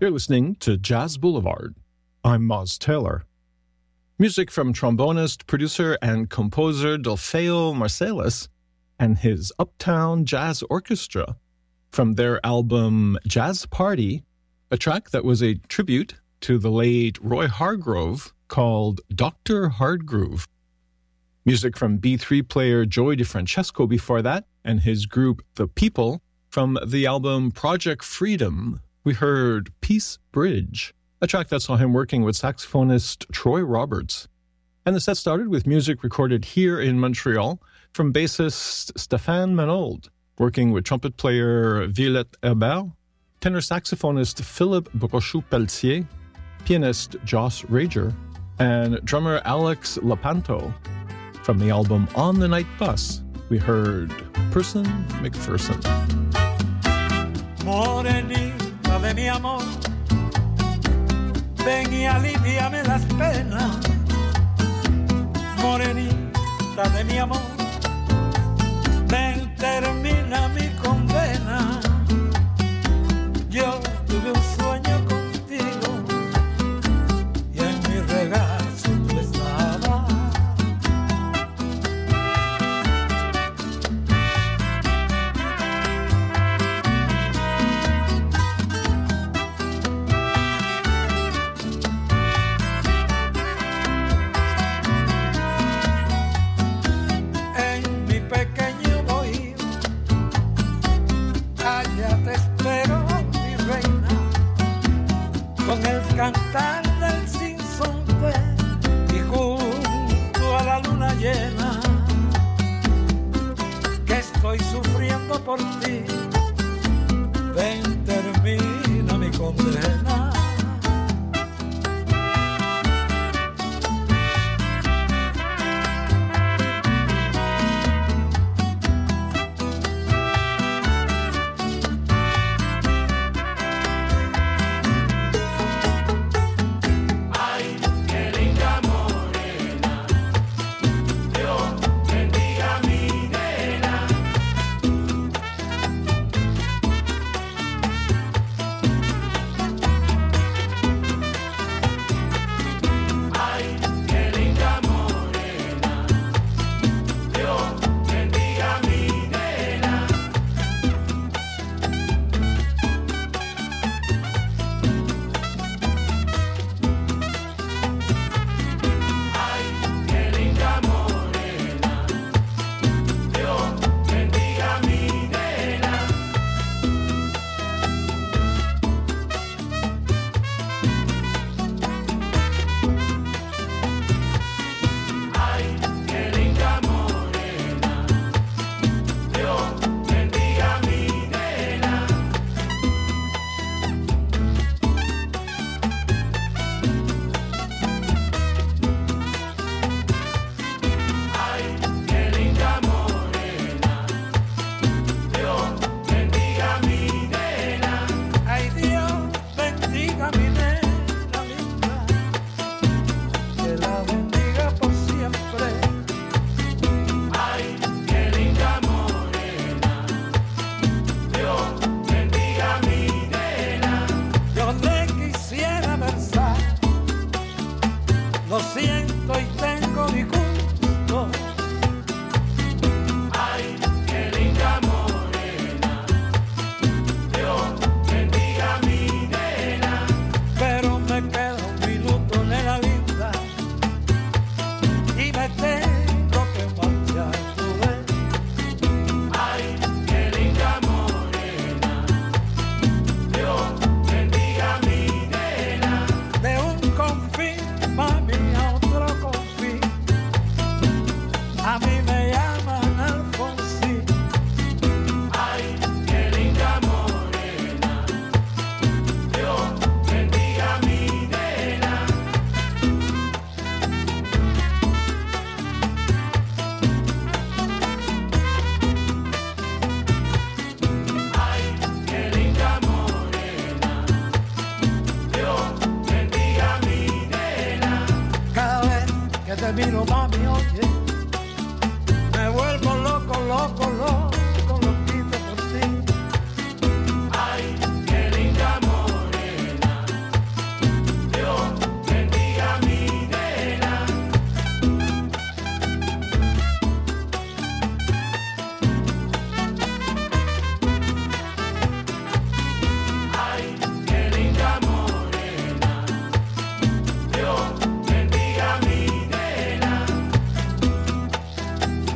You're listening to Jazz Boulevard. I'm Moz Taylor. Music from trombonist, producer, and composer Delfeo Marsalis and his Uptown Jazz Orchestra from their album Jazz Party, a track that was a tribute to the late Roy Hargrove called Dr. Hardgroove. Music from B3 player Joey DeFrancesco before that, and his group The People. From the album Project Freedom, we heard Peace Bridge, a track that saw him working with saxophonist Troy Roberts. And the set started with music recorded here in Montreal from bassist Stéphane Manold, working with trumpet player Violette Herbert, tenor saxophonist Philippe Brochu-Pelletier, pianist Joss Rager, and drummer Alex Lapanto. From the album On the Night Bus, we heard Person McPherson. Morenita de mi amor, ven y aliviame las penas. Morenita de mi amor, ven, termina mi condena. Yo tuve un sueño contigo y en mi regazo tú estabas. Cantar del sinsonte y junto a la luna llena, que estoy sufriendo por ti, ven, termina mi condena.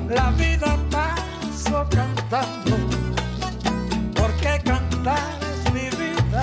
la vida paso cantando, porque cantar es mi vida.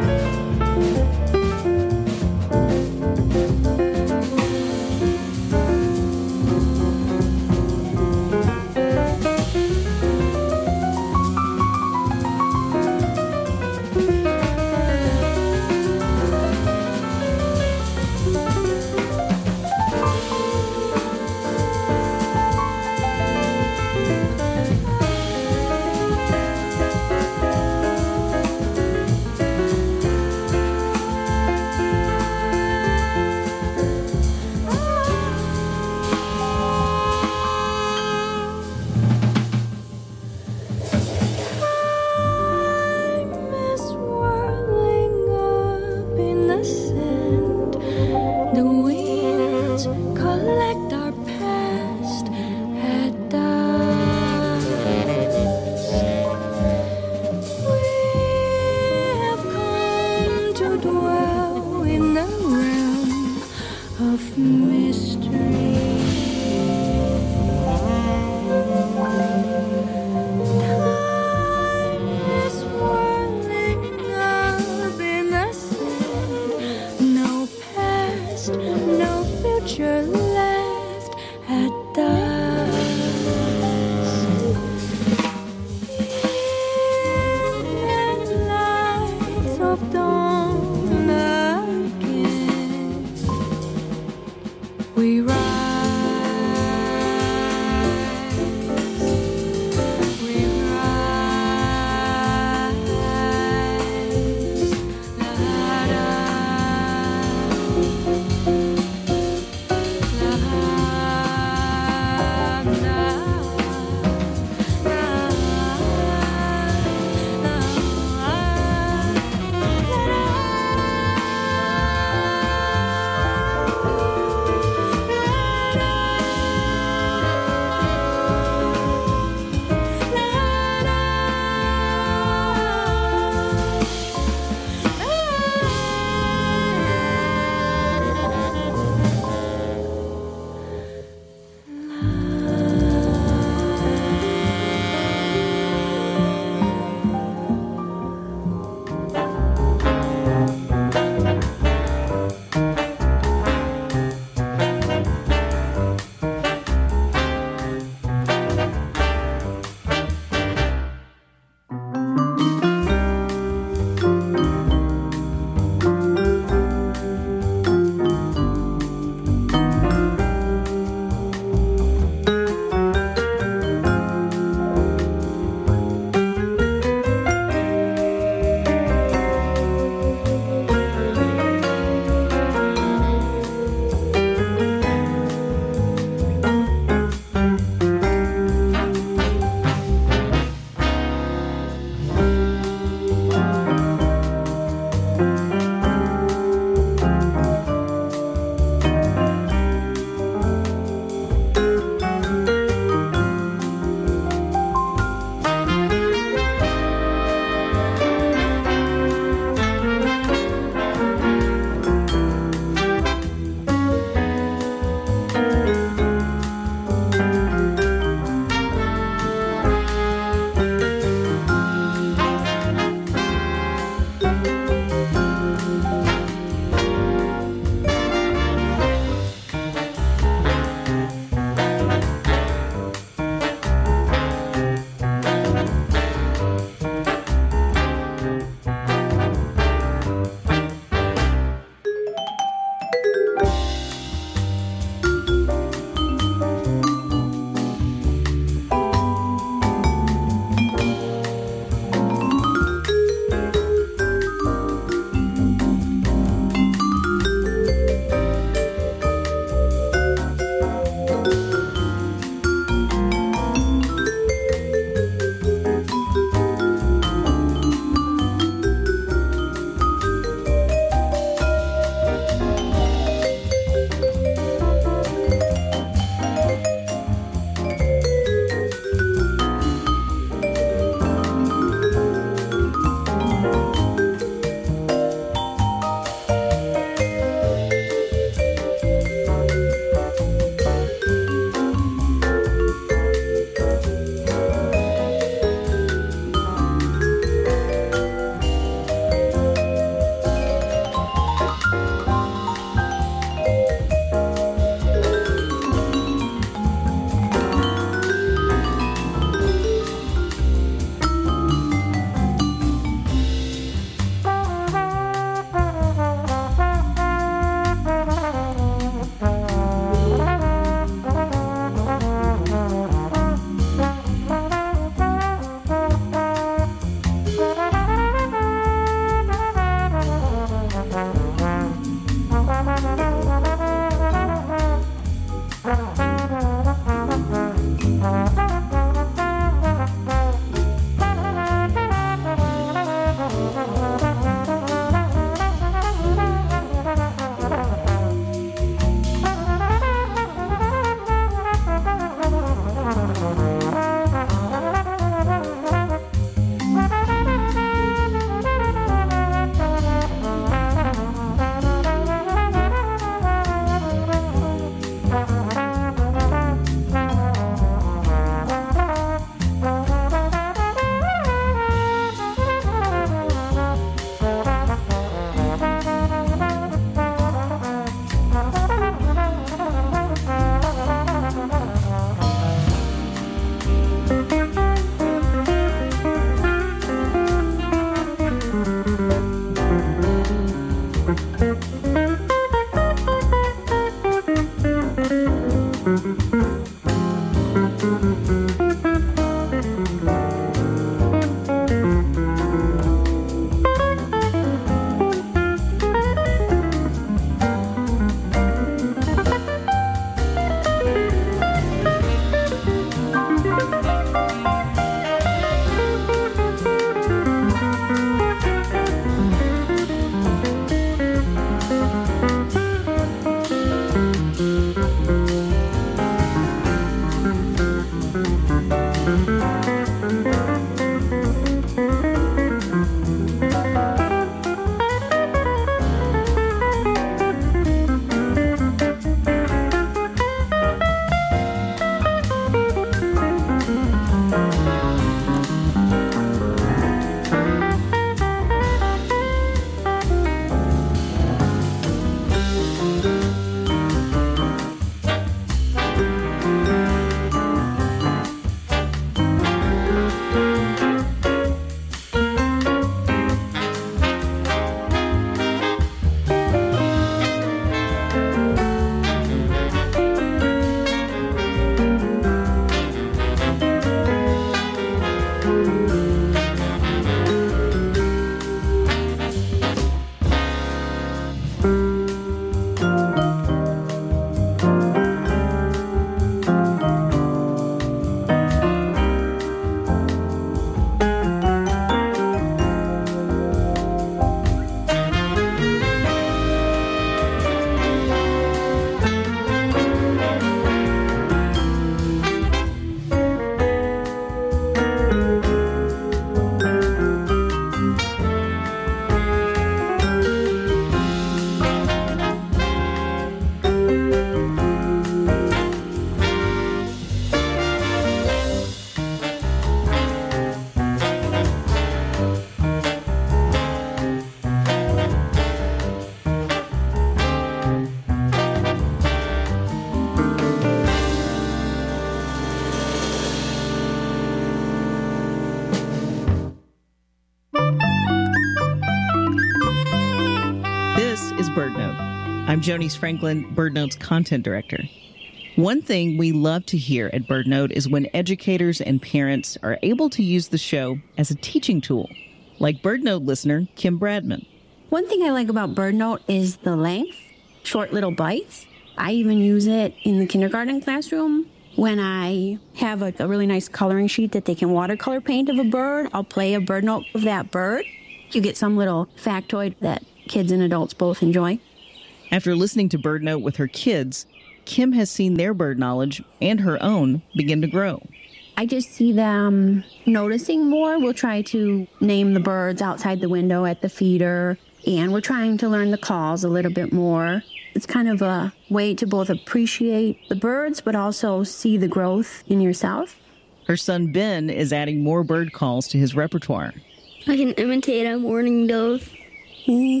BirdNote. I'm Jonice Franklin, BirdNote's content director. One thing we love to hear at BirdNote is when educators and parents are able to use the show as a teaching tool, like BirdNote listener Kim Bradman. One thing I like about BirdNote is the length, short little bites. I even use it in the kindergarten classroom. When I have a really nice coloring sheet that they can watercolor paint of a bird, I'll play a bird note of that bird. You get some little factoid that kids and adults both enjoy. After listening to BirdNote with her kids, Kim has seen their bird knowledge and her own begin to grow. I just see them noticing more. We'll try to name the birds outside the window at the feeder, and we're trying to learn the calls a little bit more. It's kind of a way to both appreciate the birds, but also see the growth in yourself. Her son Ben is adding more bird calls to his repertoire. I can imitate a mourning dove. I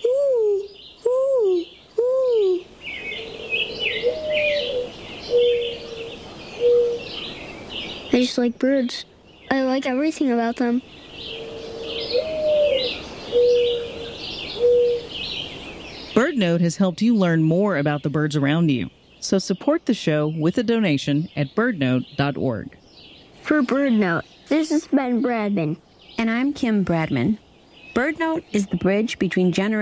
just like birds. I like everything about them. BirdNote has helped you learn more about the birds around you. So support the show with a donation at birdnote.org. For BirdNote, this is Ben Bradman. And I'm Kim Bradman. BirdNote is the bridge between generations.